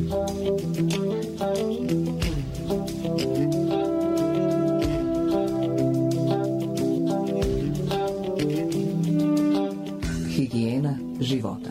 Higijena života.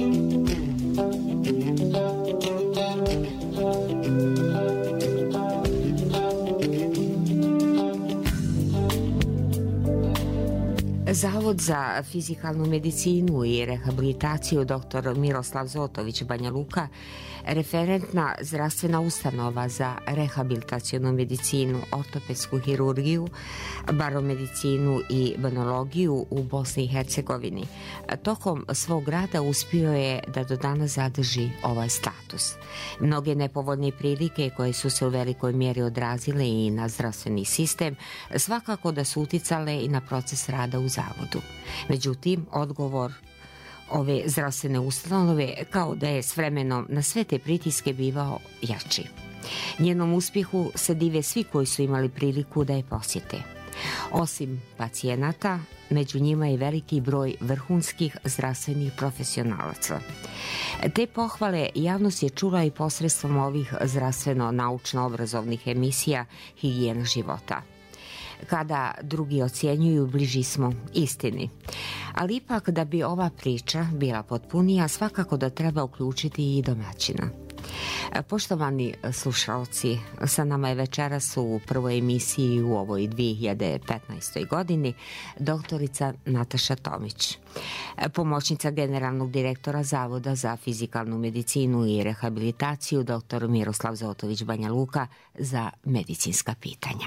Zavod za fizikalnu medicinu i rehabilitaciju dr. Miroslav Zotović Banja Luka, referentna zdravstvena ustanova za rehabilitacionu medicinu, ortopedsku hirurgiju, baromedicinu i banologiju u Bosni i Hercegovini, tokom svog rada uspio je da do danas zadrži ovaj status. Mnoge nepovoljne prilike koje su se u velikoj mjeri odrazile i na zdravstveni sistem svakako da su uticale i na proces rada u zavodu. Međutim, odgovor ove zdravstvene ustanove kao da je s vremenom na sve te pritiske bivao jači. Njenom uspjehu se dive svi koji su imali priliku da je posjete. Osim pacijenata, među njima je veliki broj vrhunskih zdravstvenih profesionalaca. Te pohvale javnost je čula i posredstvom ovih zdravstveno-naučno-obrazovnih emisija Higijena života. Kada drugi ocjenjuju, bliži smo istini. Ali ipak, da bi ova priča bila potpunija, svakako da treba uključiti i domaćina. Poštovani slušalci, sa nama je večeras u prvoj emisiji u ovoj 2015. godini doktorica Nataša Tomić, pomoćnica generalnog direktora Zavoda za fizikalnu medicinu i rehabilitaciju dr. Miroslav Zotović Banja Luka za medicinska pitanja.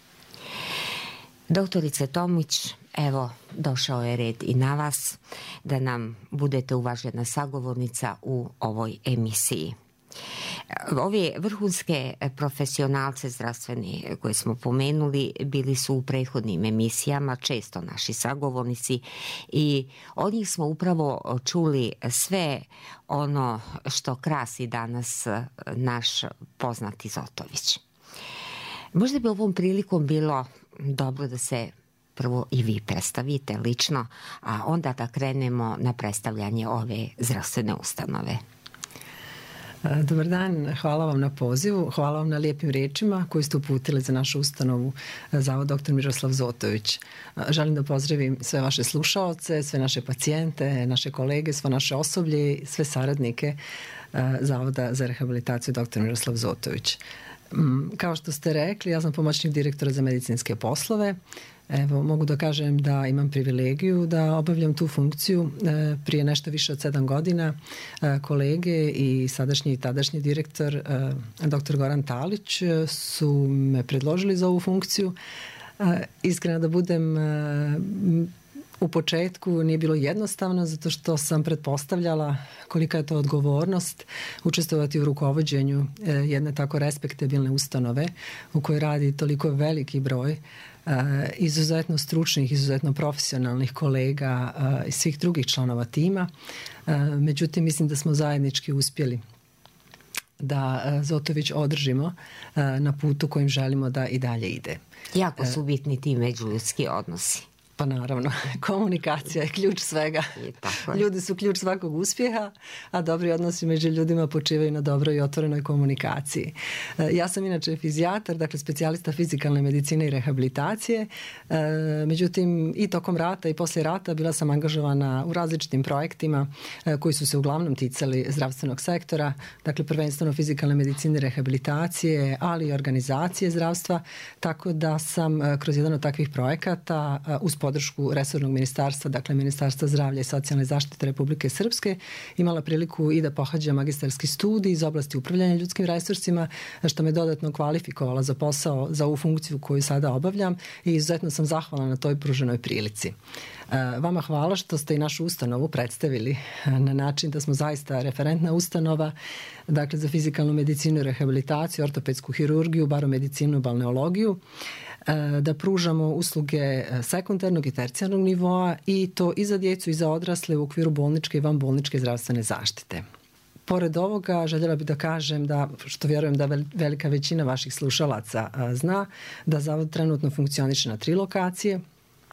Doktorice Tomić, evo, došao je red i na vas da nam budete uvažena sagovornica u ovoj emisiji. Ove vrhunske profesionalce zdravstveni koje smo pomenuli bili su u prethodnim emisijama često naši sagovornici i od njih smo upravo čuli sve ono što krasi danas naš poznati Zotović. Možda bi ovom prilikom bilo dobro da se prvo i vi predstavite lično, a onda da krenemo na predstavljanje ove zdravstvene ustanove. Dobar dan, hvala vam na pozivu, hvala vam na lijepim riječima koje ste uputili za našu ustanovu Zavod dr. Miroslav Zotović. Želim da pozdravim sve vaše slušaoce, sve naše pacijente, naše kolege, sve naše osoblje, sve saradnike Zavoda za rehabilitaciju dr. Miroslav Zotović. Kao što ste rekli, ja sam pomoćnik direktora za medicinske poslove. Evo, mogu da kažem da imam privilegiju da obavljam tu funkciju. Prije nešto više od 7 godina kolege i sadašnji i tadašnji direktor dr. Goran Talić su me predložili za ovu funkciju. Iskreno da budem, u početku nije bilo jednostavno zato što sam pretpostavljala kolika je to odgovornost učestvovati u rukovođenju jedne tako respektabilne ustanove u kojoj radi toliko veliki broj izuzetno stručnih, izuzetno profesionalnih kolega i svih drugih članova tima. Međutim, mislim da smo zajednički uspjeli da Zotović održimo na putu kojim želimo da i dalje ide. Jako su bitni ti međuljudski odnosi. Pa naravno, komunikacija je ključ svega. Ljudi su ključ svakog uspjeha, a dobri odnosi među ljudima počivaju na dobroj i otvorenoj komunikaciji. Ja sam inače fizijatar, dakle specijalista fizikalne medicine i rehabilitacije. Međutim, i tokom rata i poslije rata bila sam angažovana u različitim projektima koji su se uglavnom ticali zdravstvenog sektora, dakle prvenstveno fizikalne medicine i rehabilitacije, ali i organizacije zdravstva, tako da sam kroz jedan od takvih projekata uz podršku resornog ministarstva, dakle Ministarstva zdravlja i socijalne zaštite Republike Srpske, imala priliku i da pohađam magistarski studij iz oblasti upravljanja ljudskim resursima, što me dodatno kvalifikovala za posao, za ovu funkciju koju sada obavljam i izuzetno sam zahvalna na toj pruženoj prilici. Vama hvala što ste i našu ustanovu predstavili na način da smo zaista referentna ustanova, dakle za fizikalnu medicinu i rehabilitaciju, ortopedsku hirurgiju, baromedicinu i balneologiju, da pružamo usluge sekundarnog i tercijarnog nivoa i to i za djecu i za odrasle u okviru bolničke i vanbolničke zdravstvene zaštite. Pored ovoga, željela bih da kažem da, što vjerujem da velika većina vaših slušalaca zna, da Zavod trenutno funkcioniše na 3 lokacije.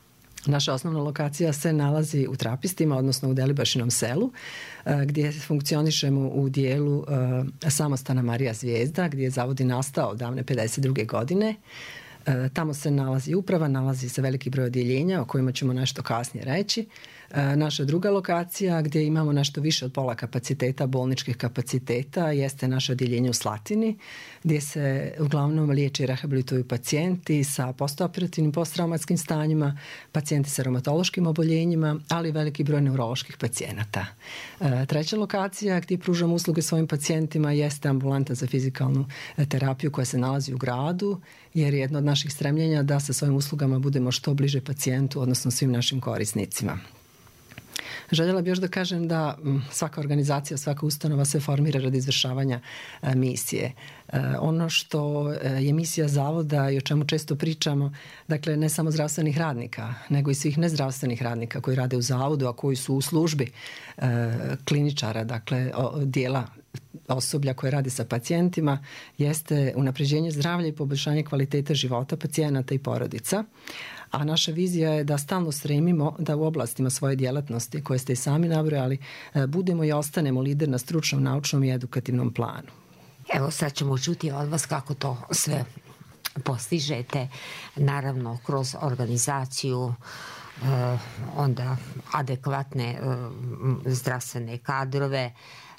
Naša osnovna lokacija se nalazi u Trapistima, odnosno u Delibašinom selu, gdje funkcionišemo u dijelu samostana Marija Zvijezda, gdje je zavod i nastao davne 52. godine. Tamo se nalazi uprava, nalazi se veliki broj odjeljenja o kojima ćemo nešto kasnije reći. Naša druga lokacija gdje imamo nešto više od pola kapaciteta, bolničkih kapaciteta, jeste naše odjeljenje u Slatini, gdje se uglavnom liječe i rehabilituju pacijenti sa postoperativnim posttraumatskim stanjima, pacijenti sa reumatološkim oboljenjima, ali i veliki broj neuroloških pacijenata. Treća lokacija gdje pružamo usluge svojim pacijentima jeste ambulanta za fizikalnu terapiju koja se nalazi u gradu, jer je jedno od naših stremljenja da sa svojim uslugama budemo što bliže pacijentu, odnosno svim našim korisnicima. Željela bih još da kažem da svaka organizacija, svaka ustanova se formira radi izvršavanja misije. Ono što je misija zavoda i o čemu često pričamo, dakle ne samo zdravstvenih radnika, nego i svih nezdravstvenih radnika koji rade u zavodu, a koji su u službi kliničara, dakle dijela osoblja koje radi sa pacijentima, jeste unapređenje zdravlja i poboljšanje kvalitete života pacijenata i porodica. A naša vizija je da stalno stremimo da u oblastima svoje djelatnosti, koje ste i sami nabrojali, budemo i ostanemo lider na stručnom, naučnom i edukativnom planu. Evo sad ćemo čuti od vas kako to sve postižete, naravno kroz organizaciju, onda adekvatne zdravstvene kadrove,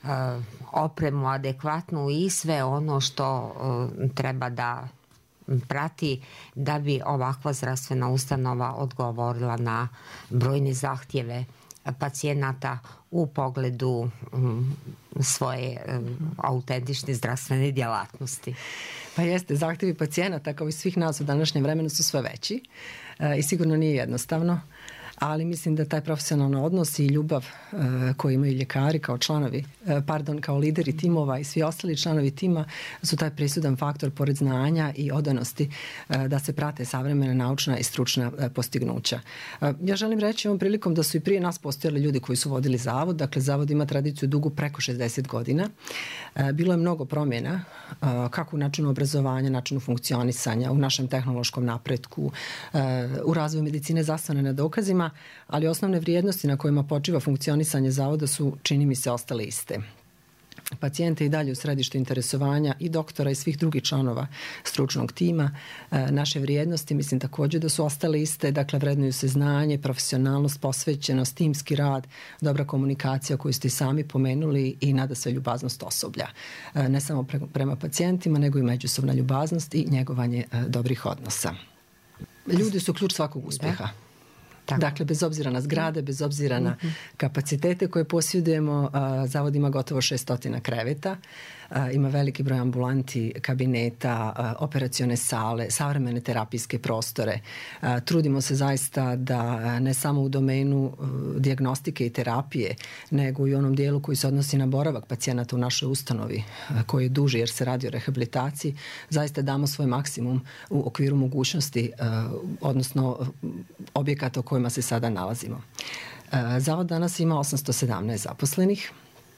opremu adekvatnu i sve ono što treba da prati da bi ovakva zdravstvena ustanova odgovorila na brojne zahtjeve pacijenata u pogledu svoje autentične zdravstvene djelatnosti. Pa jeste, zahtjevi pacijenata kao i svih nas u današnjem vremenu su sve veći i sigurno nije jednostavno, ali mislim da taj profesionalni odnos i ljubav koji imaju ljekari kao članovi, kao lideri timova i svi ostali članovi tima su taj prisudan faktor pored znanja i odanosti da se prate savremena naučna i stručna postignuća. Ja želim reći ovom prilikom da su i prije nas postojali ljudi koji su vodili zavod, dakle zavod ima tradiciju dugu preko 60 godina. Bilo je mnogo promjena kako u načinu obrazovanja, načinu funkcionisanja, u našem tehnološkom napretku, u razvoju medicine zasnovane na dokazima, ali osnovne vrijednosti na kojima počiva funkcionisanje zavoda su, čini mi se, ostale iste. Pacijente i dalje u središtu interesovanja i doktora i svih drugih članova stručnog tima. Naše vrijednosti mislim također da su ostale iste, dakle vrednuju se znanje, profesionalnost, posvećenost, timski rad, dobra komunikacija koju ste i sami pomenuli i nadasve ljubaznost osoblja. Ne samo prema pacijentima, nego i međusobna ljubaznost i njegovanje dobrih odnosa. Ljudi su ključ svakog uspjeha. Tako. Dakle, bez obzira na zgrade, bez obzira na kapacitete koje posjedujemo, zavod ima gotovo 600 kreveta, ima veliki broj ambulanti, kabineta, operacione sale, savremene terapijske prostore. Trudimo se zaista da ne samo u domenu dijagnostike i terapije, nego i onom dijelu koji se odnosi na boravak pacijenata u našoj ustanovi, koji je duži jer se radi o rehabilitaciji, zaista damo svoj maksimum u okviru mogućnosti, odnosno objekata u kojima se sada nalazimo. Zavod danas ima 817 zaposlenih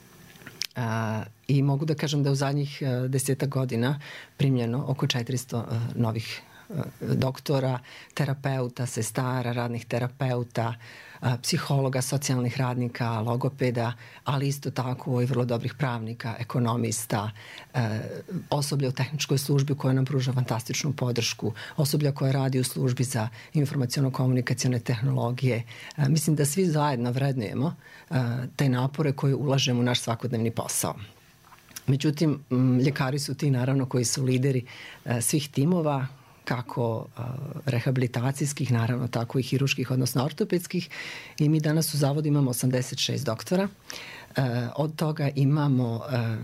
i mogu da kažem da u zadnjih 10 godina primljeno oko 400 novih doktora, terapeuta, sestara, radnih terapeuta, psihologa, socijalnih radnika, logopeda, ali isto tako i vrlo dobrih pravnika, ekonomista, osoblja u tehničkoj službi koja nam pruža fantastičnu podršku, osoblja koja radi u službi za informaciono-komunikacione tehnologije. Mislim da svi zajedno vrednujemo te napore koje ulažemo u naš svakodnevni posao. Međutim, ljekari su ti naravno koji su lideri svih timova, kako rehabilitacijskih, naravno tako i hiruških, odnosno ortopedskih, i mi danas u zavodu imamo 86 doktora. Od toga imamo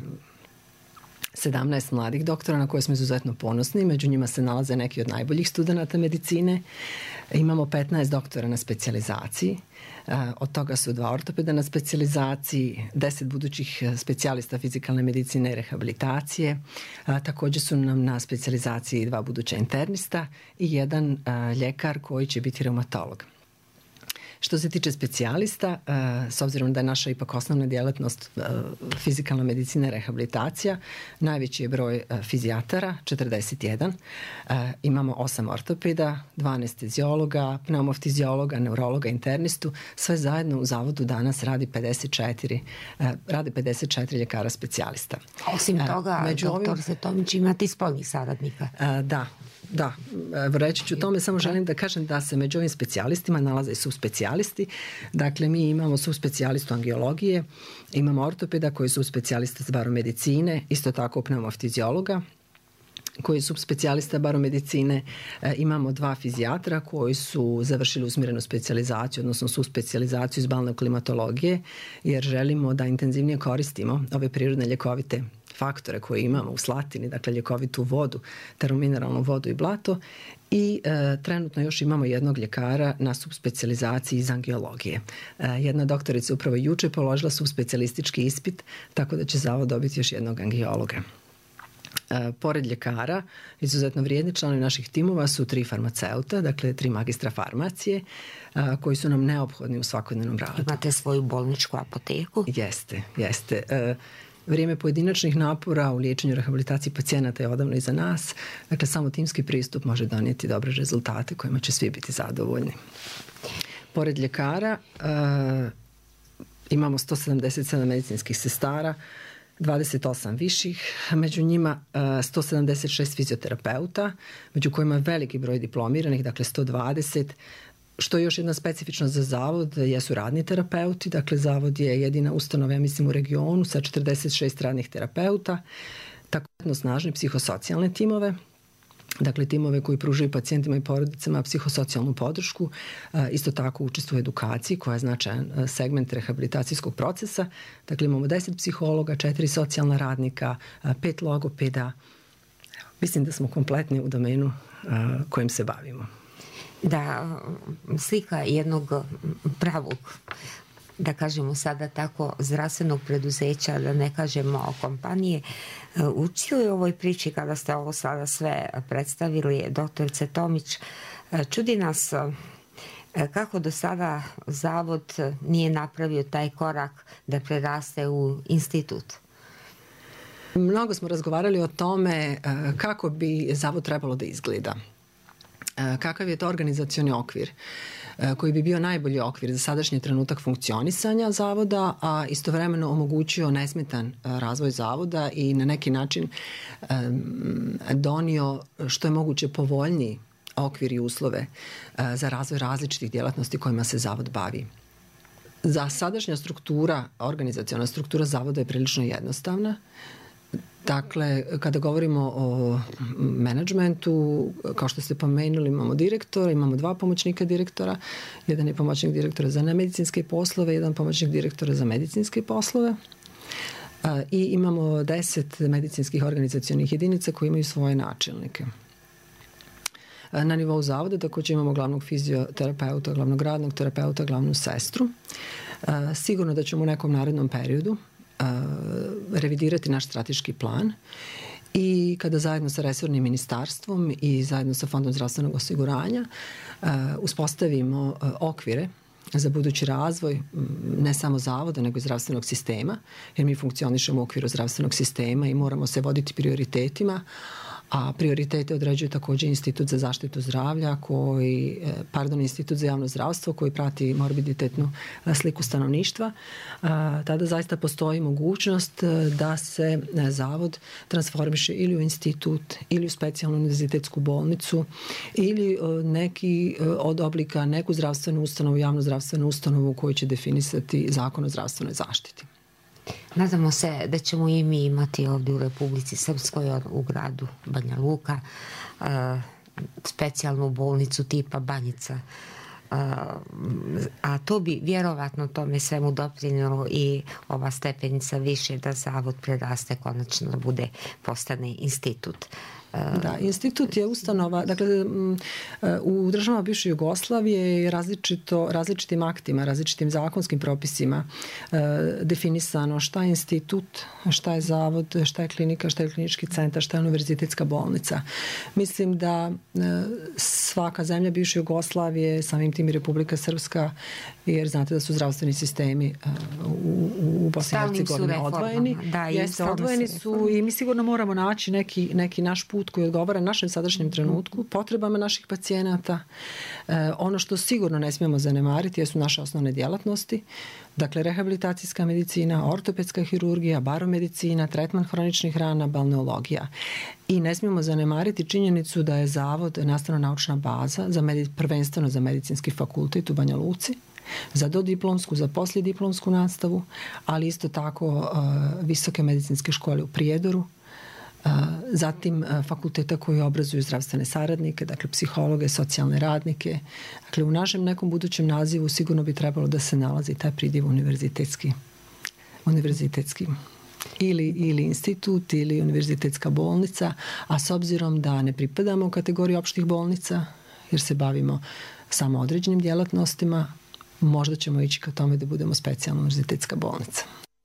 17 mladih doktora na koje smo izuzetno ponosni, među njima se nalaze neki od najboljih studenata medicine. Imamo 15 doktora na specijalizaciji, od toga su 2 ortopeda na specijalizaciji, 10 budućih specijalista fizikalne medicine i rehabilitacije. Također su nam na specijalizaciji 2 buduća internista i 1 ljekar koji će biti reumatolog. Što se tiče specijalista, s obzirom da je naša ipak osnovna djelatnost fizikalna medicina i rehabilitacija, najveći je broj fizijatara, 41. Imamo 8 ortopeda, 2 anesteziologa, pneumoftiziologa, neurologa, internistu. Sve zajedno u zavodu danas radi 54 ljekara specijalista. Osim toga, doktor Setomić, imate i spoljnih saradnika. Da, reći ću tome, samo želim da kažem da se među ovim specijalistima nalaze i subspecijalisti. Dakle, mi imamo subspecijalistu angiologije, imamo ortopeda koji su specijalista s baromedicine, isto tako pneumoftiziologa koji su subspecijalista baromedicine, imamo 2 fizijatra koji su završili usmjerenu specijalizaciju, odnosno subspecijalizaciju iz balne klimatologije, jer želimo da intenzivnije koristimo ove prirodne ljekovite faktore koje imamo u Slatini, dakle ljekovitu vodu, termomineralnu vodu i blato, i trenutno još imamo jednog ljekara na subspecijalizaciji iz angiologije. Jedna doktorica upravo juče položila subspecijalistički ispit, tako da će zavod dobiti još jednog angiologa. Pored ljekara, izuzetno vrijedni članovi naših timova su 3 farmaceuta, dakle 3 magistra farmacije, koji su nam neophodni u svakodnevnom radu. Imate svoju bolničku apoteku? Jeste. Vrijeme pojedinačnih napora u liječenju i rehabilitaciji pacijenata je odavno iza nas. Dakle, samo timski pristup može donijeti dobre rezultate kojima će svi biti zadovoljni. Pored ljekara imamo 177 medicinskih sestara, 28 viših, među njima 176 fizioterapeuta, među kojima je veliki broj diplomiranih, dakle 120. Što je još jedna specifičnost za zavod, jesu radni terapeuti. Dakle, zavod je jedina ustanova, ja mislim, u regionu sa 46 radnih terapeuta, također snažne psihosocijalne timove, dakle timove koji pružaju pacijentima i porodicama psihosocijalnu podršku, isto tako učestvuju u edukaciji koja je značajan segment rehabilitacijskog procesa. Dakle, imamo 10 psihologa, 4 socijalna radnika, 5 logopeda. Mislim da smo kompletni u domenu kojim se bavimo. Da, slika jednog pravog, da kažemo sada tako, zdravstvenog preduzeća, da ne kažemo kompanije. U cijeloj ovoj priči, kada ste ovo sada sve predstavili, doktorice Tomić, čudi nas kako do sada zavod nije napravio taj korak da preraste u institut. Mnogo smo razgovarali o tome kako bi zavod trebalo da izgleda. Kakav je to organizacioni okvir koji bi bio najbolji okvir za sadašnji trenutak funkcionisanja zavoda, a istovremeno omogućio nesmetan razvoj zavoda i na neki način donio što je moguće povoljniji okvir i uslove za razvoj različitih djelatnosti kojima se zavod bavi. Za sadašnja struktura, organizaciona struktura zavoda je prilično jednostavna. Dakle, kada govorimo o menadžmentu, kao što ste pomenuli, imamo direktora, imamo 2 pomoćnika direktora, jedan je pomoćnik direktora za nemedicinske poslove, jedan pomoćnik direktora za medicinske poslove, i imamo 10 medicinskih organizacionih jedinica koji imaju svoje načelnike. Na nivou zavoda također imamo glavnog fizioterapeuta, glavnog radnog terapeuta, glavnu sestru. Sigurno da ćemo u nekom narednom periodu revidirati naš strateški plan i kada zajedno sa resornim ministarstvom i zajedno sa Fondom zdravstvenog osiguranja uspostavimo okvire za budući razvoj ne samo zavoda nego i zdravstvenog sistema, jer mi funkcionišemo u okviru zdravstvenog sistema i moramo se voditi prioritetima, a prioritete određuje također Institut za zaštitu zdravlja Institut za javno zdravstvo koji prati morbiditetnu sliku stanovništva. Tada zaista postoji mogućnost da se zavod transformiše ili u institut ili u specijalnu univerzitetsku bolnicu ili neki od oblika neku zdravstvenu ustanovu, javnu zdravstvenu ustanovu koju će definisati Zakon o zdravstvenoj zaštiti. Nadamo se da ćemo i mi imati ovdje u Republici Srpskoj, u gradu Banja Luka, specijalnu bolnicu tipa Banjica. A to bi vjerovatno tome svemu doprinijelo i ova stepenica više da zavod preraste konačno da postane institut. Da, institut je ustanova, dakle u državama bivše Jugoslavije je različitim aktima, različitim zakonskim propisima definisano šta je institut, šta je zavod, šta je klinika, šta je klinički centar, šta je univerzitetska bolnica. Mislim da svaka zemlja bivše Jugoslavije, samim tim i Republika Srpska, jer znate da su zdravstveni sistemi u Bosni i Hercegovini odvojeni. Odvojeni su i mi sigurno moramo naći neki naš put koji odgovara našem sadašnjem trenutku, potrebama naših pacijenata. Ono što sigurno ne smijemo zanemariti jesu naše osnovne djelatnosti, dakle rehabilitacijska medicina, ortopedska hirurgija, baromedicina, tretman hroničnih rana, balneologija. I ne smijemo zanemariti činjenicu da je Zavod nastavno-naučna baza prvenstveno za medicinski fakultet u Banja Luci, za dodiplomsku, za poslijediplomsku nastavu, ali isto tako visoke medicinske škole u Prijedoru, zatim fakulteta koji obrazuju zdravstvene saradnike, dakle psihologe, socijalne radnike. Dakle, u našem nekom budućem nazivu sigurno bi trebalo da se nalazi taj pridjev univerzitetski ili institut ili univerzitetska bolnica, a s obzirom da ne pripadamo u kategoriju opštih bolnica, jer se bavimo samo određenim djelatnostima, možda ćemo ići ka tome da budemo specijalna univerzitetska bolnica.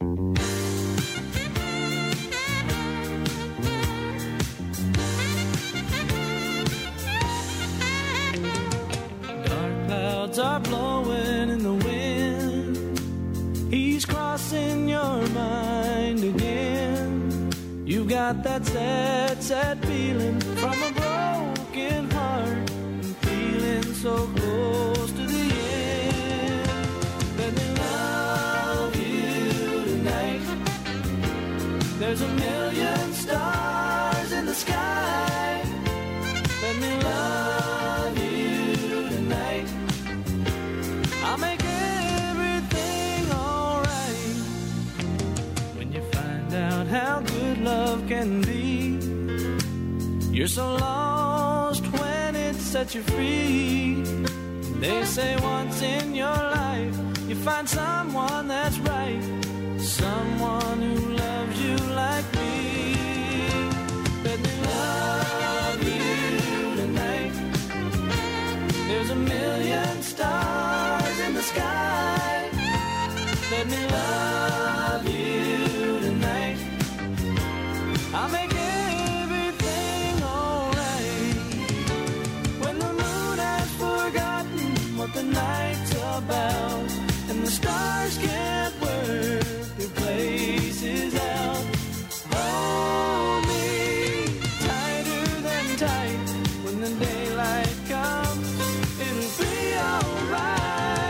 Are blowing in the wind. He's crossing your mind again. You got that sad feeling from a broken heart and feeling so close to the end. Let me love you tonight. There's a million stars in the sky. Let me love you tonight. I'll make everything alright. When you find out how good love can be, you're so lost when it sets you free. They say once in your life you find someone that's right, someone who loves you like me. Let me love you tonight. There's a million stars in the sky. Let me love you tonight. I'll make everything alright. When the moon has forgotten what the night's about, and the stars can't work their places out, hold me tighter than tight. When the daylight comes, it'll be alright.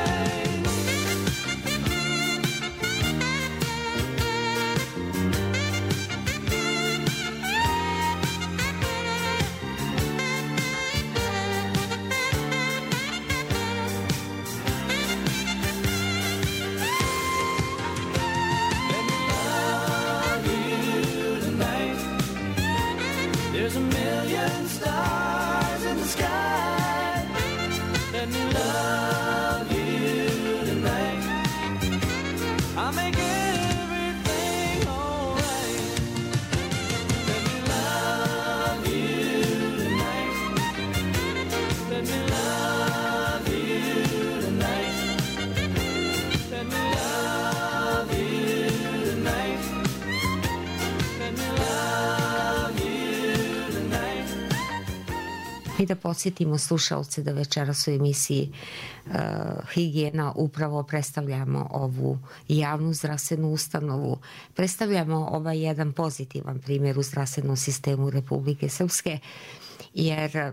Let me love you tonight. There's a million stars in the sky. Let me love you tonight. I'll make everything alright. Let me love you tonight. Let me love you tonight. Let me love you tonight. Let me love you tonight. I da podsjetimo slušalce da večeras u emisiji Higijena upravo predstavljamo ovu javnu zdravstvenu ustanovu. Predstavljamo ovaj jedan pozitivan primjer u zdravstvenom sistemu Republike Srpske, jer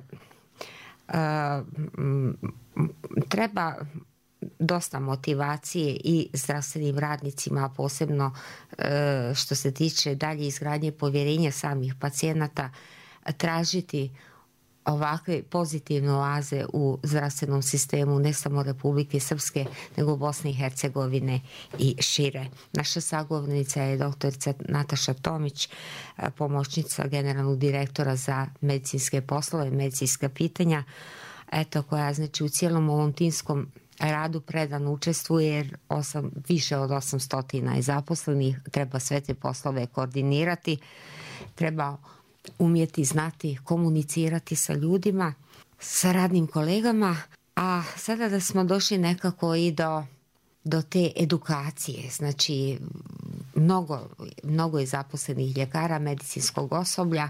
treba dosta motivacije i zdravstvenim radnicima, a posebno što se tiče dalje izgradnje povjerenja samih pacijenata, tražiti ovakve pozitivne oaze u zdravstvenom sistemu ne samo Republike Srpske, nego Bosne i Hercegovine i šire. Naša sagovornica je doktorica Nataša Tomić, pomoćnica generalnog direktora za medicinske poslove, medicinska pitanja, koja znači u cijelom ovom timskom radu predano učestvuje, jer više od 800 je zaposlenih, treba sve te poslove koordinirati, treba umjeti, znati komunicirati sa ljudima, sa radnim kolegama, a sada da smo došli nekako i do te edukacije, znači mnogo je zaposlenih ljekara, medicinskog osoblja,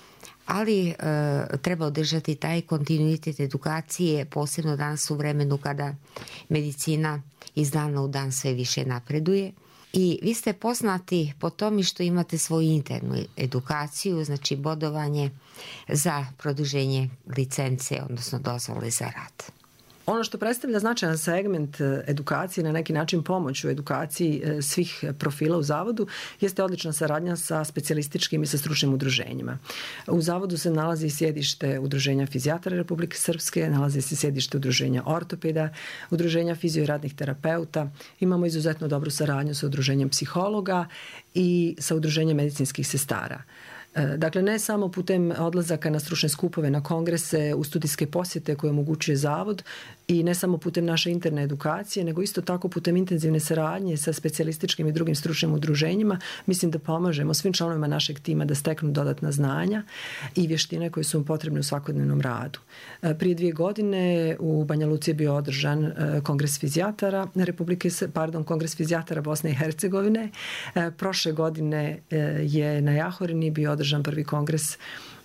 ali treba održati taj kontinuitet edukacije, posebno danas u vremenu kada medicina iz dana u dan sve više napreduje. I vi ste poznati po tome što imate svoju internu edukaciju, znači bodovanje za produženje licence, odnosno dozvole za rad. Ono što predstavlja značajan segment edukacije, na neki način pomoć u edukaciji svih profila u Zavodu, jeste odlična saradnja sa specijalističkim i sa stručnim udruženjima. U Zavodu se nalazi sjedište Udruženja fizijatara Republike Srpske, nalazi se sjedište Udruženja ortopeda, Udruženja fizio i radnih terapeuta. Imamo izuzetno dobru saradnju sa Udruženjem psihologa i sa Udruženjem medicinskih sestara. Dakle, ne samo putem odlazaka na stručne skupove, na kongrese, u studijske posjete koje omogućuje Zavod i ne samo putem naše interne edukacije, nego isto tako putem intenzivne saradnje sa specijalističkim i drugim stručnim udruženjima. Mislim da pomažemo svim članovima našeg tima da steknu dodatna znanja i vještine koje su im potrebne u svakodnevnom radu. Prije 2 godine u Banja Luci je bio održan kongres fizijatara kongres fizijatara Bosne i Hercegovine. Prošle godine je na Jahorini bio održan prvi kongres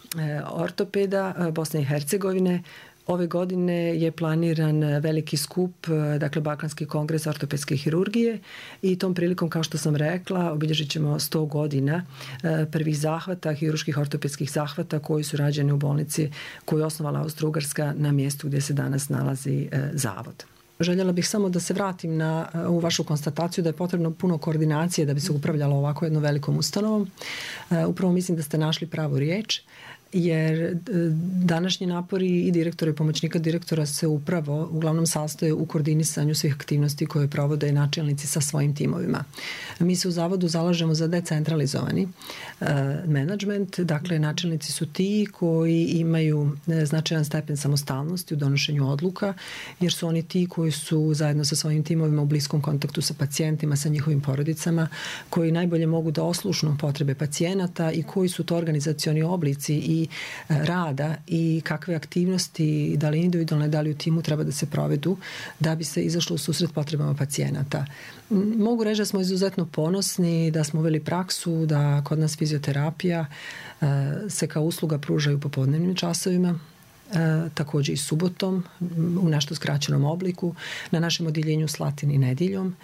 ortopeda Bosne i Hercegovine. Ove godine je planiran veliki skup, dakle Balkanski kongres ortopedske hirurgije i tom prilikom, kao što sam rekla, obilježit ćemo 100 godina prvih zahvata, hirurških ortopedskih zahvata koji su rađeni u bolnici koju je osnovala Austro-Ugarska na mjestu gdje se danas nalazi Zavod. Željela bih samo da se vratim na ovu vašu konstataciju da je potrebno puno koordinacije da bi se upravljalo ovako jednom velikom ustanovom. Upravo mislim da ste našli pravu riječ, jer današnji napori i direktora i pomoćnika direktora se upravo uglavnom sastoje u koordinisanju svih aktivnosti koje provode i načelnici sa svojim timovima. Mi se u Zavodu zalažemo za decentralizovani menadžment, dakle načelnici su ti koji imaju značajan stepen samostalnosti u donošenju odluka, jer su oni ti koji su zajedno sa svojim timovima u bliskom kontaktu sa pacijentima, sa njihovim porodicama, koji najbolje mogu da oslušnu potrebe pacijenata i koji su to organizacioni oblici i rada i kakve aktivnosti, da li individualne, da li u timu, treba da se provedu da bi se izašlo u susret potrebama pacijenata. Mogu reći da smo izuzetno ponosni, da smo uveli praksu, da kod nas fizioterapija se kao usluga pruža u popodnevnim časovima, također i subotom u nešto skraćenom obliku, na našem odjeljenju Slatini nedjeljom.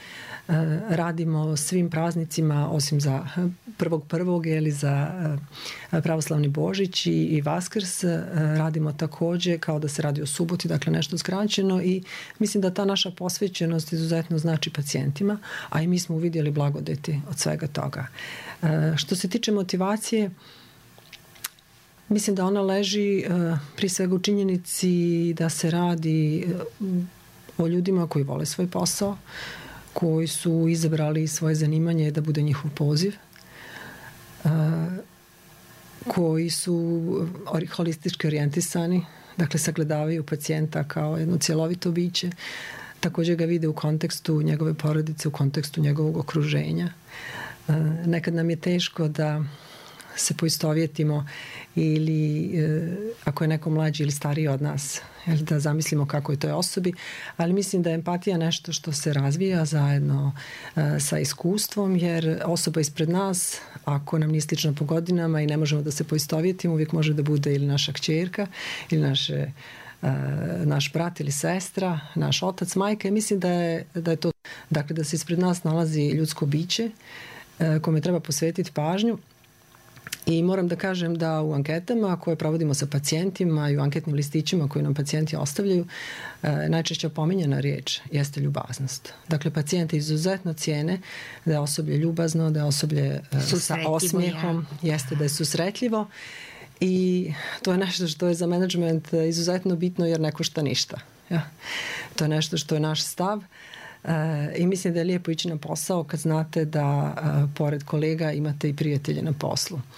Radimo svim praznicima osim za 1.1. ili za pravoslavni Božić i Vaskrs. Radimo također kao da se radi o suboti, dakle nešto skraćeno, i mislim da ta naša posvećenost izuzetno znači pacijentima, a i mi smo uvidjeli blagodeti od svega toga. Što se tiče motivacije, mislim da ona leži prije svega u činjenici da se radi o ljudima koji vole svoj posao, koji su izabrali svoje zanimanje da bude njihov poziv, koji su holistički orijentisani, dakle sagledavaju pacijenta kao jedno cjelovito biće, također ga vide u kontekstu njegove porodice, u kontekstu njegovog okruženja. Nekad nam je teško da se poistovjetimo ili ako je neko mlađi ili stariji od nas, da zamislimo kako je toj osobi, ali mislim da je empatija nešto što se razvija zajedno sa iskustvom, jer osoba ispred nas, ako nam nije slično po godinama i ne možemo da se poistovjetimo, uvijek može da bude ili naša kćerka ili naš brat ili sestra, naš otac, majka, i mislim da je to, dakle, da se ispred nas nalazi ljudsko biće kome treba posvetiti pažnju. I moram da kažem da u anketama koje provodimo sa pacijentima i u anketnim listićima koje nam pacijenti ostavljaju, najčešće pominjena riječ jeste ljubaznost. Dakle, pacijenti izuzetno cijene da je osoblje ljubazno, da je osoblje sa osmijehom, jeste da je susretljivo, i to je nešto što je za menadžment izuzetno bitno jer ne košta ništa. Ja. To je nešto što je naš stav. I mislim da je lijepo ići na posao kad znate da pored kolega imate i prijatelje na poslu.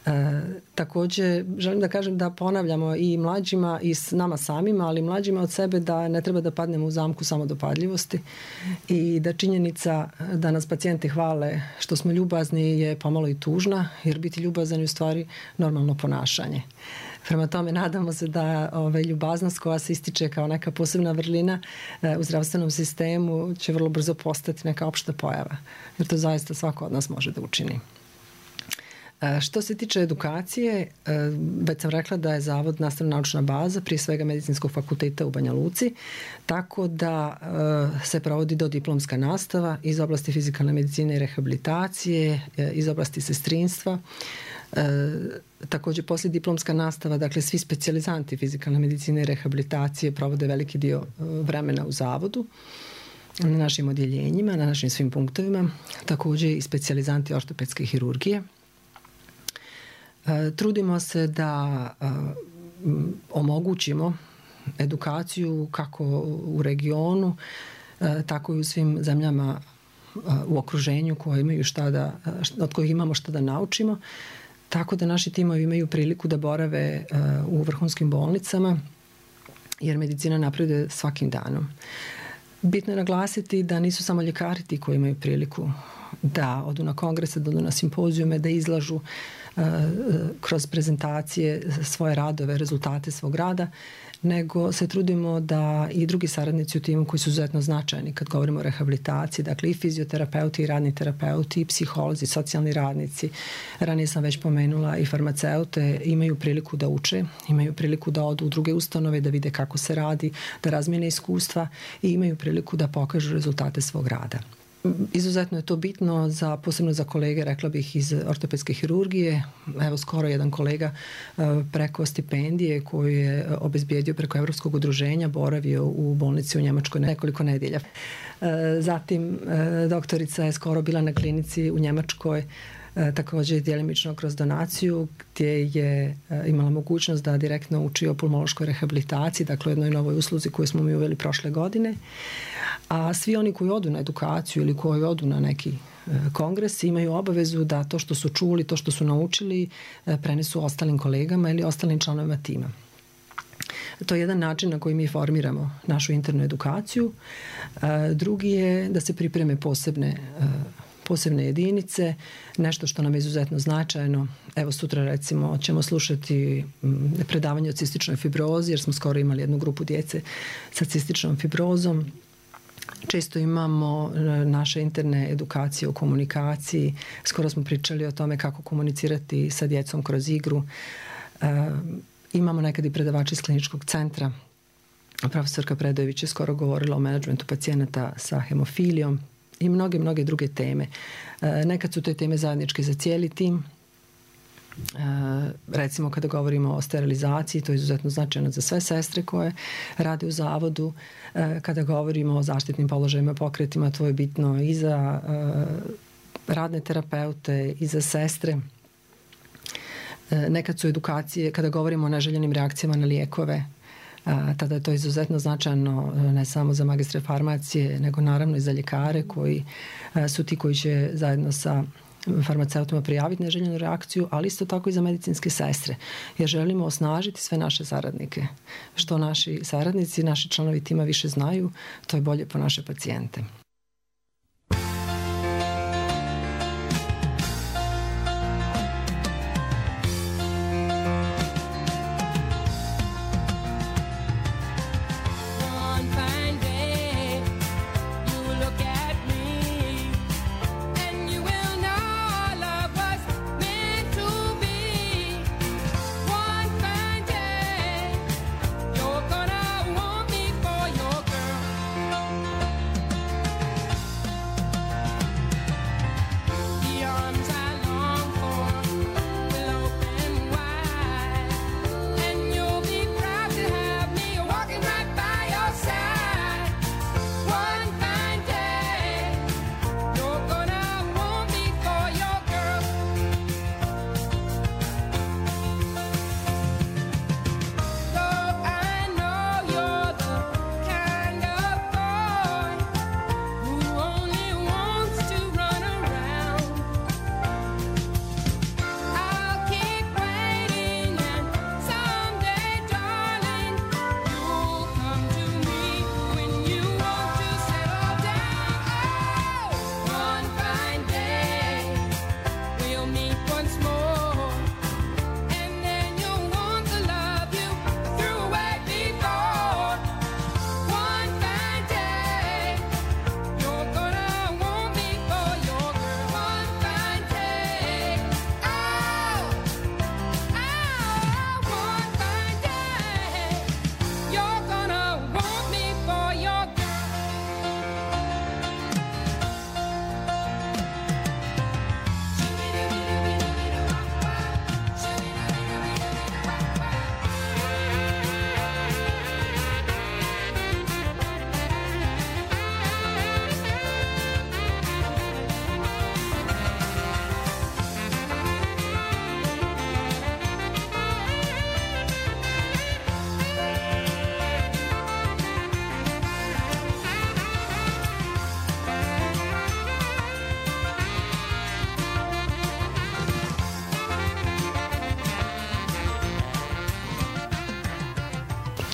Također želim da kažem da ponavljamo i mlađima i s nama samima, ali mlađima od sebe da ne treba da padnemo u zamku samodopadljivosti i da činjenica da nas pacijenti hvale što smo ljubazni je pomalo i tužna, jer biti ljubazan je u stvari normalno ponašanje. Prema tome nadamo se da ljubaznost koja se ističe kao neka posebna vrlina u zdravstvenom sistemu će vrlo brzo postati neka opšta pojava, jer to zaista svako od nas može da učini. Što se tiče edukacije, već sam rekla da je Zavod nastavno-naučna baza, prije svega Medicinskog fakulteta u Banja Luci, tako da se provodi dodiplomska nastava iz oblasti fizikalne medicine i rehabilitacije, iz oblasti sestrinstva. Također poslijediplomska nastava, dakle svi specijalizanti fizikalne medicine i rehabilitacije provode veliki dio vremena u Zavodu, na našim odjeljenjima, na našim svim punktovima, također i specijalizanti ortopedske hirurgije. Trudimo se da omogućimo edukaciju kako u regionu, tako i u svim zemljama u okruženju koje imaju od kojih imamo šta da naučimo, tako da naši timovi imaju priliku da borave u vrhunskim bolnicama, jer medicina napreduje svakim danom. Bitno je naglasiti da nisu samo ljekari ti koji imaju priliku da odu na kongrese, da odu na simpozijume, da izlažu kroz prezentacije svoje radove, rezultate svog rada, nego se trudimo da i drugi saradnici u timu koji su izuzetno značajni kad govorimo o rehabilitaciji, dakle i fizioterapeuti i radni terapeuti i psiholozi, socijalni radnici, ranije sam već pomenula i farmaceute, imaju priliku da uče, imaju priliku da odu u druge ustanove, da vide kako se radi, da razmijene iskustva i imaju priliku da pokažu rezultate svog rada. Izuzetno je to bitno posebno za kolege, rekla bih, iz ortopedske hirurgije. Evo skoro jedan kolega preko stipendije koju je obezbijedio preko Evropskog udruženja boravio u bolnici u Njemačkoj nekoliko nedjelja. Zatim doktorica je skoro bila na klinici u Njemačkoj, također djelimično kroz donaciju, gdje je imala mogućnost da direktno uči o pulmološkoj rehabilitaciji, dakle jednoj novoj usluzi koju smo mi uveli prošle godine. A svi oni koji odu na edukaciju ili koji odu na neki kongres imaju obavezu da to što su čuli, to što su naučili prenesu ostalim kolegama ili ostalim članovima tima. To je jedan način na koji mi formiramo našu internu edukaciju. Drugi je da se pripreme posebne jedinice, nešto što nam je izuzetno značajno. Evo sutra recimo ćemo slušati predavanje o cističnoj fibrozi, jer smo skoro imali jednu grupu djece sa cističnom fibrozom. Često imamo naše interne edukacije o komunikaciji. Skoro smo pričali o tome kako komunicirati sa djecom kroz igru. Imamo nekad i predavači iz kliničkog centra. Profesorka Predojević je skoro govorila o menadžmentu pacijenata sa hemofilijom i mnoge druge teme. Nekad su te teme zajedničke za cijeli tim. Recimo kada govorimo o sterilizaciji, to je izuzetno značajno za sve sestre koje rade u Zavodu. Kada govorimo o zaštitnim položajima, pokretima, to je bitno i za radne terapeute i za sestre. Nekad su edukacije, kada govorimo o neželjenim reakcijama na lijekove, tada je to izuzetno značajno ne samo za magistre farmacije, nego naravno i za ljekare koji su ti koji će zajedno sa farmaceutima prijaviti neželjenu reakciju, ali isto tako i za medicinske sestre, jer želimo osnažiti sve naše saradnike. Što naši saradnici, naši članovi tima više znaju, to je bolje po naše pacijente.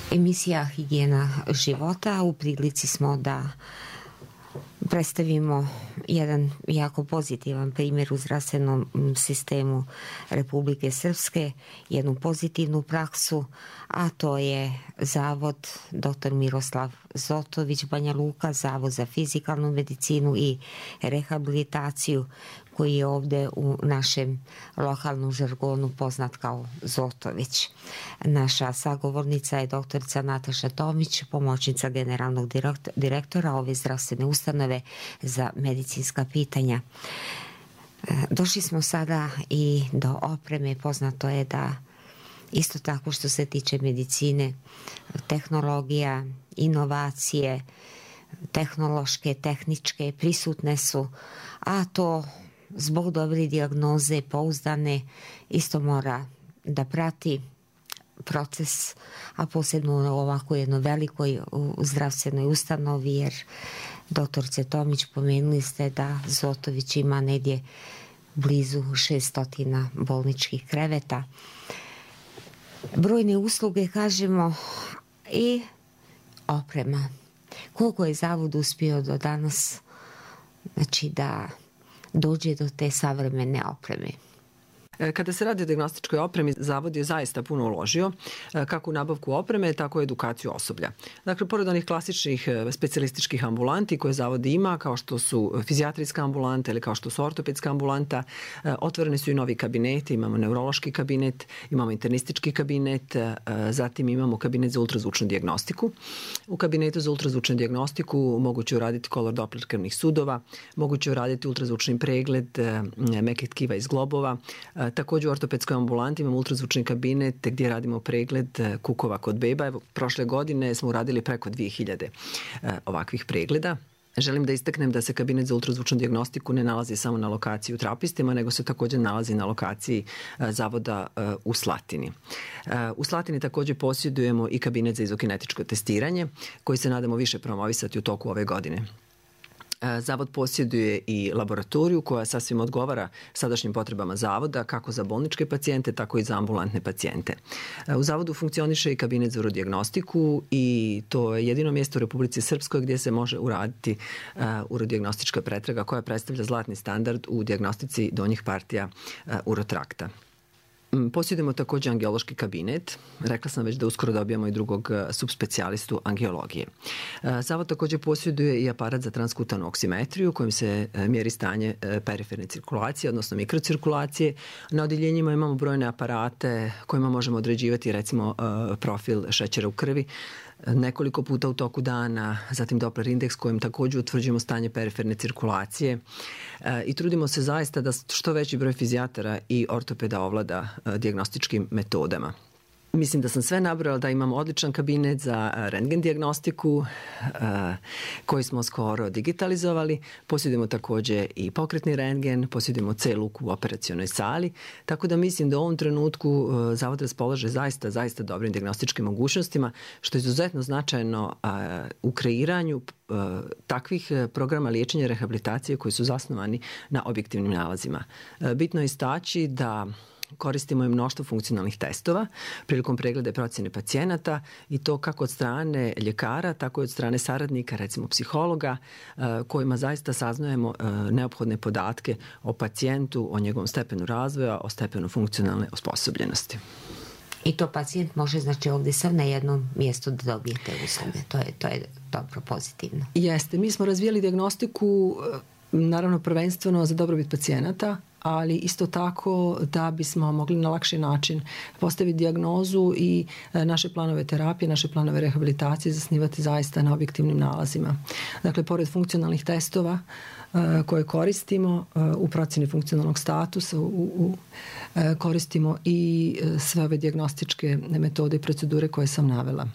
Emisija Higijena života. U prilici smo da predstavimo jedan jako pozitivan primjer u zdravstvenom sistemu Republike Srpske, jednu pozitivnu praksu, a to je Zavod dr. Miroslav Zotović Banja Luka, Zavod za fizikalnu medicinu i rehabilitaciju, koji je ovdje u našem lokalnom žargonu poznat kao Zotović. Naša sagovornica je doktorica Nataša Tomić, pomoćnica generalnog direktora ove zdravstvene ustanove za medicinska pitanja. Došli smo sada i do opreme. Poznato je da isto tako što se tiče medicine, tehnologija, inovacije, tehnološke, tehničke prisutne su, a to zbog dobre dijagnoze, pouzdane, isto mora da prati proces, a posebno u ovako jednoj velikoj zdravstvenoj ustanovi, jer doktorice Tomić, pomenuli ste da Zotović ima negdje blizu 600 bolničkih kreveta. Brojne usluge, kažemo, i oprema. Koliko je Zavod uspio do danas, znači, da dođe do te savremene opreme? Kada se radi o dijagnostičkoj opremi, Zavod je zaista puno uložio, kako u nabavku opreme, tako i edukaciju osoblja. Dakle, pored onih klasičnih specijalističkih ambulanti koje Zavod ima, kao što su fizijatrijska ambulanta ili kao što su ortopedska ambulanta, otvoreni su i novi kabineti, imamo neurološki kabinet, imamo internistički kabinet, zatim imamo kabinet za ultrazvučnu dijagnostiku. U kabinetu za ultrazvučnu dijagnostiku moguće uraditi kolor Doppler krvnih sudova, moguće uraditi ultrazvučni pregled mekih tkiva i zglobova. Također u ortopedskoj ambulanti imamo ultrazvučni kabinet gdje radimo pregled kukova kod beba. Evo, prošle godine smo uradili preko 2000 ovakvih pregleda. Želim da istaknem da se kabinet za ultrazvučnu dijagnostiku ne nalazi samo na lokaciji u Trapistima, nego se također nalazi na lokaciji Zavoda u Slatini. U Slatini također posjedujemo i kabinet za izokinetičko testiranje, koji se nadamo više promovisati u toku ove godine. Zavod posjeduje i laboratoriju koja sasvim odgovara sadašnjim potrebama Zavoda, kako za bolničke pacijente, tako i za ambulantne pacijente. U Zavodu funkcioniše i kabinet za urodijagnostiku i to je jedino mjesto u Republici Srpskoj gdje se može uraditi urodijagnostička pretraga koja predstavlja zlatni standard u dijagnostici donjih partija urotrakta. Posjedujemo također angiološki kabinet. Rekla sam već da uskoro dobijamo i drugog subspecijalistu angiologije. Zavod također posjeduje i aparat za transkutanu oksimetriju kojim se mjeri stanje periferne cirkulacije, odnosno mikrocirkulacije. Na odjeljenjima imamo brojne aparate kojima možemo određivati recimo profil šećera u krvi nekoliko puta u toku dana, zatim Doppler indeks kojim također utvrđujemo stanje periferne cirkulacije i trudimo se zaista da što veći broj fizijatara i ortopeda ovlada dijagnostičkim metodama. Mislim da sam sve nabrala, da imamo odličan kabinet za rentgen dijagnostiku koji smo skoro digitalizovali. Posjedujemo također i pokretni rentgen, posjedujemo C-luk u operacionoj sali, tako da mislim da u ovom trenutku Zavod raspolaže zaista dobrim dijagnostičkim mogućnostima, što je izuzetno značajno u kreiranju takvih programa liječenja i rehabilitacije koji su zasnovani na objektivnim nalazima. Bitno je istaći da koristimo i mnoštvo funkcionalnih testova prilikom pregleda i procjene pacijenata i to kako od strane ljekara, tako i od strane saradnika, recimo psihologa, kojima zaista saznajemo neophodne podatke o pacijentu, o njegovom stepenu razvoja, o stepenu funkcionalne osposobljenosti. I to pacijent može, znači, ovdje sam na jednom mjestu da dobije te usluge. To je dobro, pozitivno. Jeste. Mi smo razvijali dijagnostiku naravno prvenstveno za dobrobit pacijenata, ali isto tako da bismo mogli na lakši način postaviti dijagnozu i naše planove terapije, naše planove rehabilitacije zasnivati zaista na objektivnim nalazima. Dakle, pored funkcionalnih testova koje koristimo u procjeni funkcionalnog statusa, koristimo i sve ove dijagnostičke metode i procedure koje sam navela.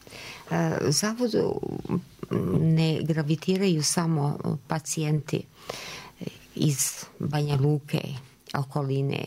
Zavodu ne gravitiraju samo pacijenti iz Banja Luke, okoline,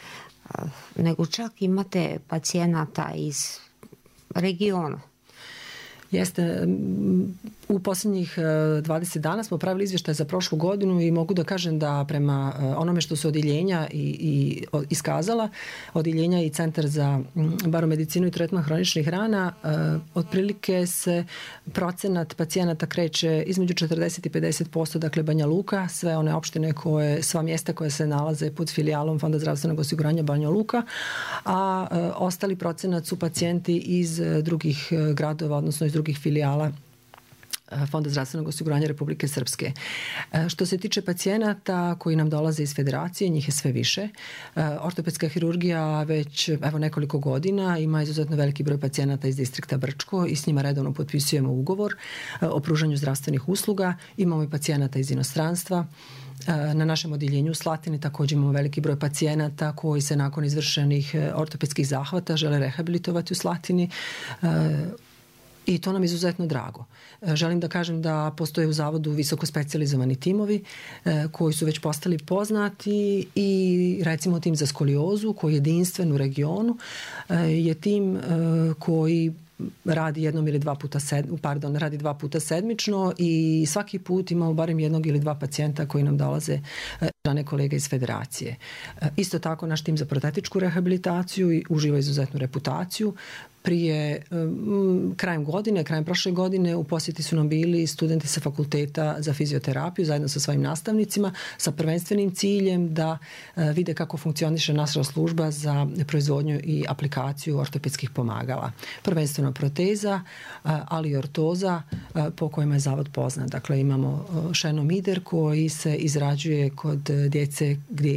nego čak imate pacijenata iz regiona. Jeste, U posljednjih 20 dana smo pravili izvještaj za prošlu godinu i mogu da kažem da prema onome što su odjeljenja i iskazala, odjeljenja i Centar za baromedicinu i tretman hroničnih rana, otprilike se procenat pacijenata kreće između 40 i 50%, dakle Banja Luka, sve one opštine sva mjesta koje se nalaze pod filijalom Fonda zdravstvenog osiguranja Banja Luka, a ostali procenat su pacijenti iz drugih gradova, odnosno iz drugih filijala Fonda zdravstvenog osiguranja Republike Srpske. Što se tiče pacijenata koji nam dolaze iz federacije, njih je sve više. Ortopedska hirurgija već nekoliko godina ima izuzetno veliki broj pacijenata iz distrikta Brčko i s njima redovno potpisujemo ugovor o pružanju zdravstvenih usluga. Imamo i pacijenata iz inostranstva. Na našem odjeljenju u Slatini također imamo veliki broj pacijenata koji se nakon izvršenih ortopedskih zahvata žele rehabilitovati u Slatini. I to nam je izuzetno drago. Želim da kažem da postoje u zavodu visoko specijalizovani timovi koji su već postali poznati i recimo tim za skoliozu koji je jedinstven u regionu je tim koji radi radi 2 puta sedmično i svaki put imamo barem 1 ili 2 pacijenta koji nam dolaze strane kolega iz federacije. Isto tako naš tim za protetičku rehabilitaciju uživa izuzetnu reputaciju. Krajem prošle godine u posjeti su nam bili studenti sa fakulteta za fizioterapiju zajedno sa svojim nastavnicima sa prvenstvenim ciljem da vide kako funkcioniše naša služba za proizvodnju i aplikaciju ortopedskih pomagala. Prvenstveno proteza, ali i ortoza po kojima je zavod poznat. Dakle, imamo šenomider koji se izrađuje kod djece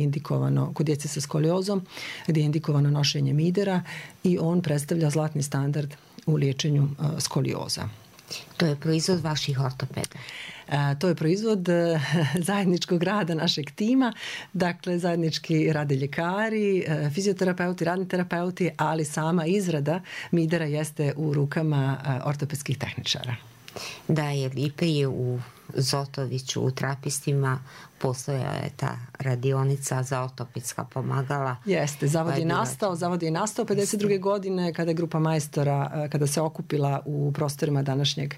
kod djece sa skoliozom, gdje je indikovano nošenje midera i on predstavlja zlatni standard u liječenju skolioza. To je proizvod vaših ortopeda? To je proizvod zajedničkog rada našeg tima, dakle zajednički rade ljekari, fizioterapeuti, radni terapeuti, ali sama izrada midera jeste u rukama ortopedskih tehničara. Da, jer i prije u Zotoviću, u Trapistima postojala je ta radionica za ortopedska pomagala. Jeste, zavod je nastao 52. godine kada je grupa majstora, kada se okupila u prostorima današnjeg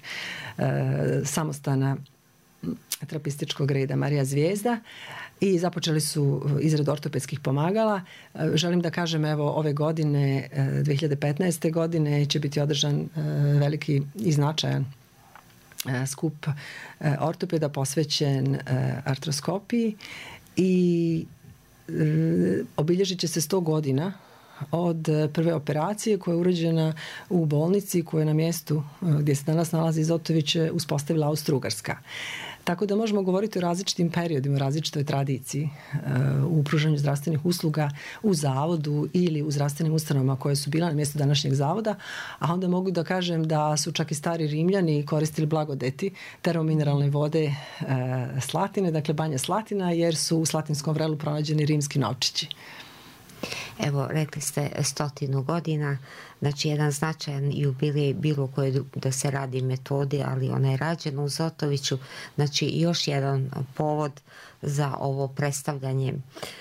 samostana trapističkog reda Marija Zvijezda i započeli su izradu ortopedskih pomagala. Želim da kažem, ove godine, 2015. godine, će biti održan veliki i značajan skup ortopeda posvećen artroskopiji i obilježit će se 100 godina od prve operacije koja je urađena u bolnici koja je na mjestu gdje se danas nalazi Zotović uspostavila Austro-Ugarska. Tako da možemo govoriti o različitim periodima, o različitoj tradiciji u pružanju zdravstvenih usluga u zavodu ili u zdravstvenim ustanovama koje su bila na mjestu današnjeg zavoda, a onda mogu da kažem da su čak i stari Rimljani koristili blagodeti termomineralne vode Slatine, dakle banja Slatina, jer su u Slatinskom vrelu pronađeni rimski novčići. Evo, rekli ste 100 godina, znači jedan značajan jubilej bilo koje da se radi metodi, ali ona je rađena u Zotoviću, znači još jedan povod za ovo predstavljanje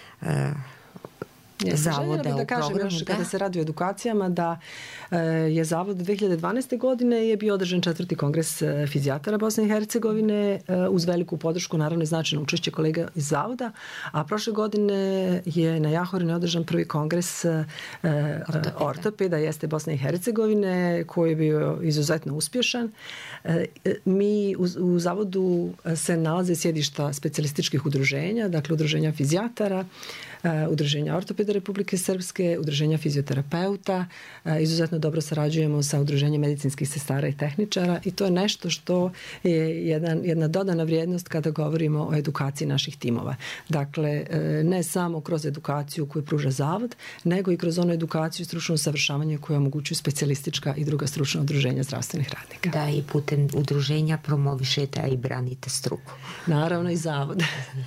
zavoda u programu. Kada se radi o edukacijama, da je zavod 2012. godine je bio održan 4. kongres fizijatara Bosne i Hercegovine uz veliku podršku, naravno i značajno učešće kolega iz zavoda, a prošle godine je na Jahorini održan 1. kongres ortopeda jeste Bosne i Hercegovine koji je bio izuzetno uspješan. Mi u zavodu se nalaze sjedišta specijalističkih udruženja, dakle udruženja fizijatara, udruženja ortopeda Republike Srpske, udruženja fizioterapeuta. Izuzetno dobro sarađujemo sa udruženjem medicinskih sestara i tehničara i to je nešto što je jedna dodana vrijednost kada govorimo o edukaciji naših timova. Dakle, ne samo kroz edukaciju koju pruža zavod, nego i kroz onu edukaciju i stručno usavršavanje koje omogućuju specijalistička i druga stručna udruženja zdravstvenih radnika. Da, i putem udruženja promovišete i branite struku. Naravno i zavod.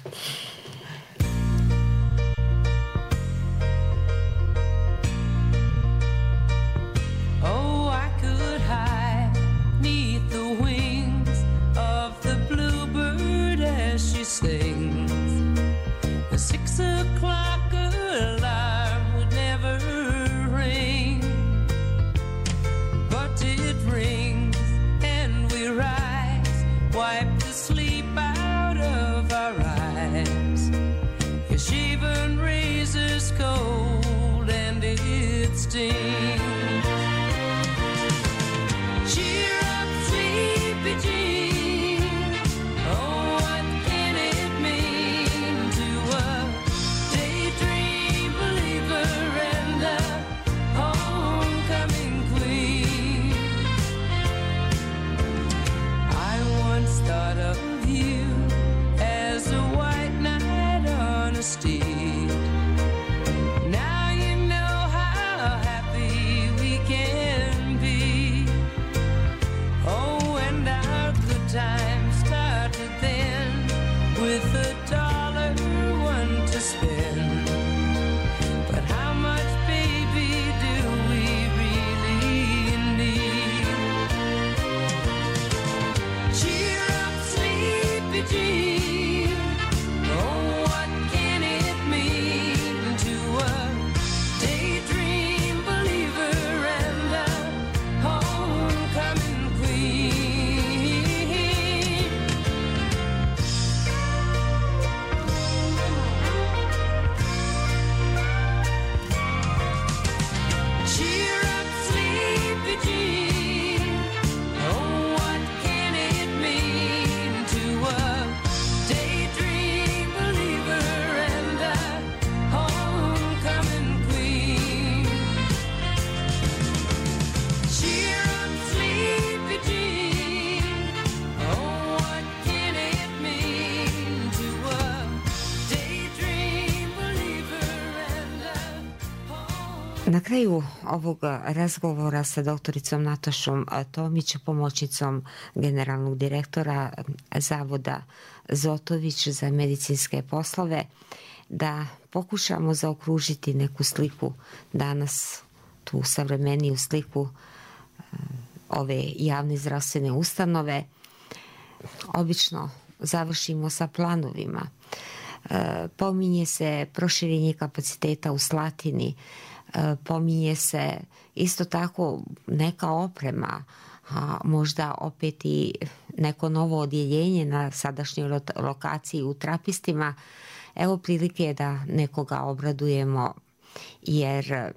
Sings. The 6 o'clock alarm would never ring, but it rings and we rise sting. Cheer up, sleepy Jean. Oh, what can it mean to a daydream believer and a homecoming queen? I once thought of you as a white knight on a steed. Now you know how happy we can be. Oh, and our good times started then with $1 to spend. But how much, baby, do we really need? Cheer up, sleepy Jean. Oh, what can it mean to a daydream believer and a homecoming queen? Cheer up, sleepy Jean. Oh, what can it mean to a daydream believer and a homecoming queen? Cheer up, sleepy Jean. Oh, what can it mean to a daydream believer and a Na kraju ovog razgovora sa doktoricom Natašom Tomić, pomoćnicom generalnog direktora Zavoda Zotović za medicinske poslove, da pokušamo zaokružiti neku sliku danas, tu savremeniju sliku ove javne zdravstvene ustanove. Obično završimo sa planovima. Pominje se proširenje kapaciteta u Slatini, pominje se isto tako neka oprema, a možda opet i neko novo odjeljenje na sadašnjoj lokaciji u Trapistima. Evo prilike da nekoga obradujemo, jer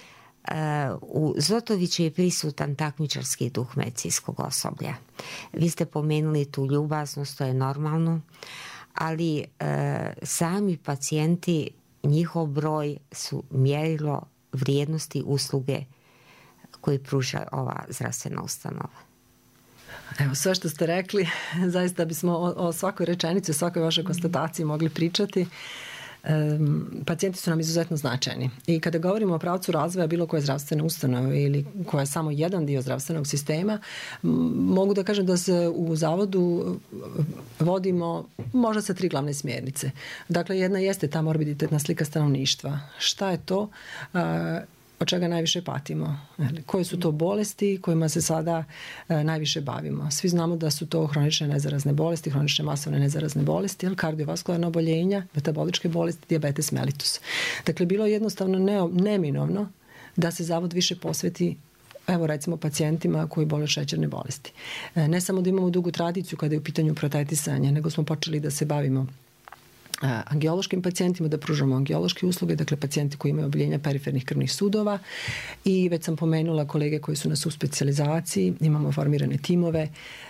u Zotoviću je prisutan takmičarski duh medicinskog osoblja. Vi ste pomenuli tu ljubaznost, to je normalno, ali sami pacijenti, njihov broj su mjerilo vrijednosti usluge koji pruža ova zdravstvena ustanova. Evo, sve što ste rekli, zaista bismo o svakoj rečenici, o svakoj vašoj konstataciji mogli pričati. Pacijenti su nam izuzetno značajni. I kada govorimo o pravcu razvoja bilo koje zdravstvene ustanove ili koja je samo jedan dio zdravstvenog sistema, mogu da kažem da se u zavodu vodimo možda sa 3 glavne smjernice. Dakle, jedna jeste ta morbiditetna slika stanovništva. Šta je to? Od čega najviše patimo? Koje su to bolesti kojima se sada najviše bavimo? Svi znamo da su to hronične nezarazne bolesti, hronične masovne nezarazne bolesti, kardiovaskularna oboljenja, metaboličke bolesti, dijabetes mellitus. Dakle, bilo je jednostavno neminovno da se zavod više posveti, evo recimo, pacijentima koji bole od šećerne bolesti. Ne samo da imamo dugu tradiciju kada je u pitanju protetisanja, nego smo počeli da se bavimo angiološkim pacijentima, da pružamo angiološke usluge, dakle pacijenti koji imaju oboljenja perifernih krvnih sudova, i već sam pomenula kolege koji su na subspecijalizaciji, imamo formirane timove.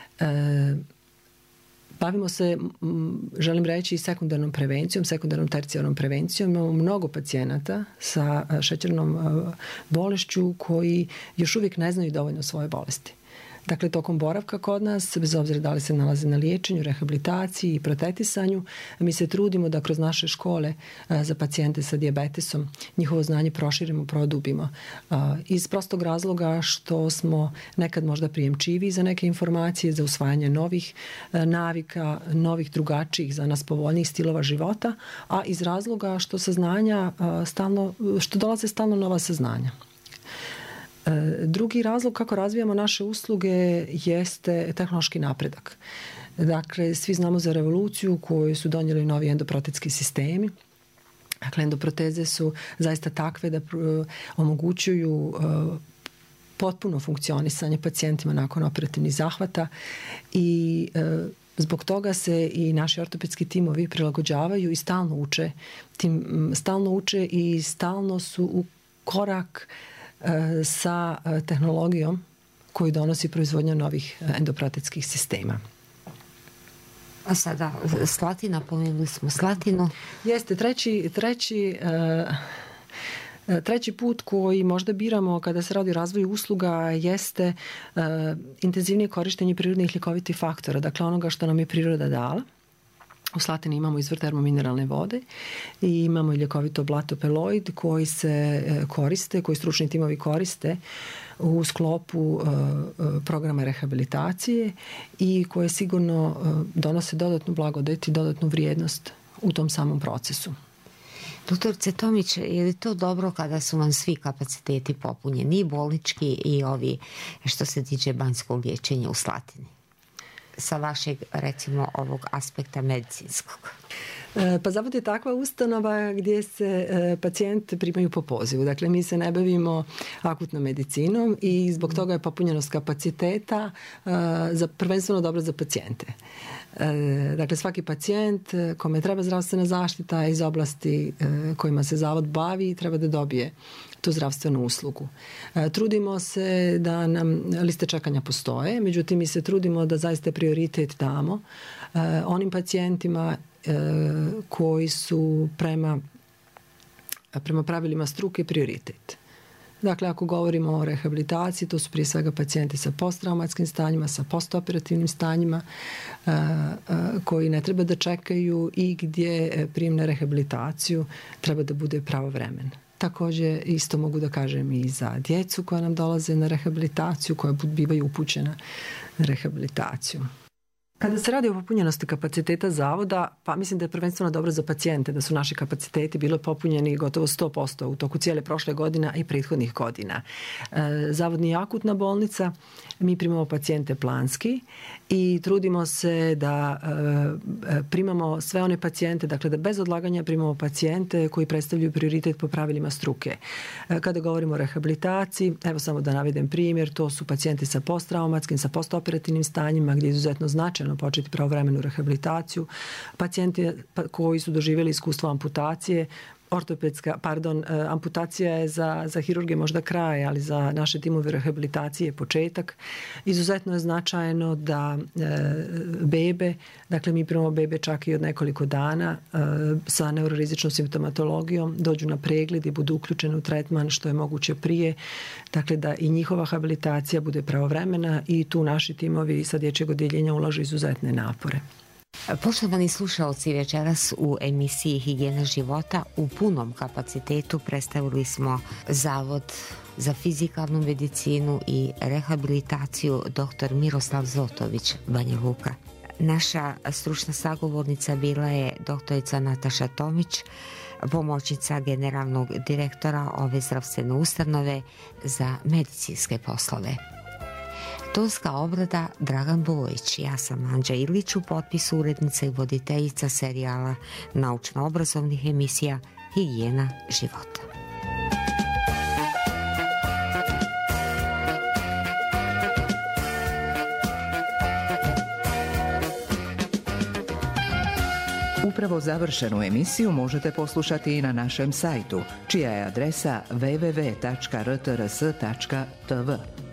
Bavimo se, želim reći, i sekundarnom prevencijom, sekundarnom tercijarnom prevencijom. Imamo mnogo pacijenata sa šećernom bolešću koji još uvijek ne znaju dovoljno svoje bolesti. Dakle, tokom boravka kod nas, bez obzira da li se nalaze na liječenju, rehabilitaciji i protetisanju, mi se trudimo da kroz naše škole za pacijente sa dijabetesom njihovo znanje proširimo, produbimo. Iz prostog razloga što smo nekad možda prijemčivi za neke informacije, za usvajanje novih navika, novih drugačijih, za nas povoljnijih stilova života, a iz razloga što saznanja što dolaze stalno nova saznanja. Drugi razlog kako razvijamo naše usluge jeste tehnološki napredak. Dakle, svi znamo za revoluciju koju su donijeli novi endoprotetski sistemi. Dakle, endoproteze su zaista takve da omogućuju potpuno funkcionisanje pacijentima nakon operativnih zahvata i zbog toga se i naši ortopedski timovi prilagođavaju i stalno uče i stalno su u korak sa tehnologijom koju donosi proizvodnja novih endoprotetskih sistema. A sada, Slatina, pomenuli smo Slatinu. Jeste, treći put koji možda biramo kada se radi o razvoju usluga jeste intenzivnije korištenje prirodnih ljekovitih faktora, dakle onoga što nam je priroda dala. U Slatini imamo izvor termomineralne vode i imamo i ljekovito blato peloid koji se koriste, koji stručni timovi koriste u sklopu programa rehabilitacije i koje sigurno donose dodatnu blagodet i dodatnu vrijednost u tom samom procesu. Doktorice Tomić, je li to dobro kada su vam svi kapaciteti popunjeni, i bolnički i ovi što se tiče banjskog liječenja u Slatini? Sa vašeg, recimo, ovog aspekta medicinskog. Pa Zavod je takva ustanova gdje se pacijenti primaju po pozivu. Dakle, mi se ne bavimo akutnom medicinom i zbog toga je popunjenost kapaciteta prvenstveno dobro za pacijente. Dakle, svaki pacijent kome treba zdravstvena zaštita iz oblasti kojima se Zavod bavi treba da dobije tu zdravstvenu uslugu. Trudimo se da nam liste čekanja postoje, međutim mi se trudimo da zaista prioritet damo onim pacijentima koji su prema pravilima struke prioritet. Dakle, ako govorimo o rehabilitaciji, to su prije svega pacijenti sa posttraumatskim stanjima, sa postoperativnim stanjima koji ne treba da čekaju i gdje prijem na rehabilitaciju treba da bude pravovremen. Također isto mogu da kažem i za djecu koja nam dolaze na rehabilitaciju, koja bivaju upućena na rehabilitaciju. Kada se radi o popunjenosti kapaciteta Zavoda, pa mislim da je prvenstveno dobro za pacijente da su naši kapaciteti bili popunjeni gotovo 100% u toku cijele prošle godine i prethodnih godina. Zavod nije akutna bolnica, mi primamo pacijente planski i trudimo se da primamo sve one pacijente, dakle da bez odlaganja primamo pacijente koji predstavljaju prioritet po pravilima struke. Kada govorimo o rehabilitaciji, evo samo da navedem primjer, to su pacijenti sa posttraumatskim, sa postoperativnim stanjima gdje je izuzetno značajno početi pravovremenu rehabilitaciju, pacijenti koji su doživjeli iskustvo amputacije, amputacija je za hirurge možda kraj, ali za naše timove rehabilitacije je početak. Izuzetno je značajno da bebe, dakle mi primamo bebe čak i od nekoliko dana sa neurorizičnom simptomatologijom, dođu na pregled i budu uključeni u tretman što je moguće prije, dakle da i njihova habilitacija bude pravovremena i tu naši timovi sa dječjeg odjeljenja ulažu izuzetne napore. Poštovani slušalci, večeras u emisiji Higijena života u punom kapacitetu predstavili smo Zavod za fizikalnu medicinu i rehabilitaciju dr. Miroslav Zotović, Banja Luka. Naša stručna sagovornica bila je doktorica Nataša Tomić, pomoćnica generalnog direktora ove zdravstvene ustanove za medicinske poslove. Tonska obrada Dragan Bojić, ja sam Anđa Ilić, u potpisu urednica i voditeljica serijala naučno-obrazovnih emisija Higijena života. Upravo završenu emisiju možete poslušati i na našem sajtu, čija je adresa www.rtrs.tv.